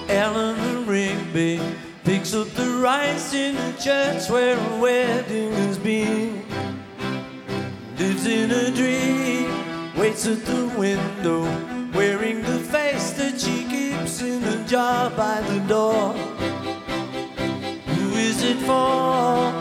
Eleanor Rigby picks up the rice in the church where a wedding has been. Lives in a dream, waits at the window, wearing the face that she keeps in a jar by the door. Who is it for?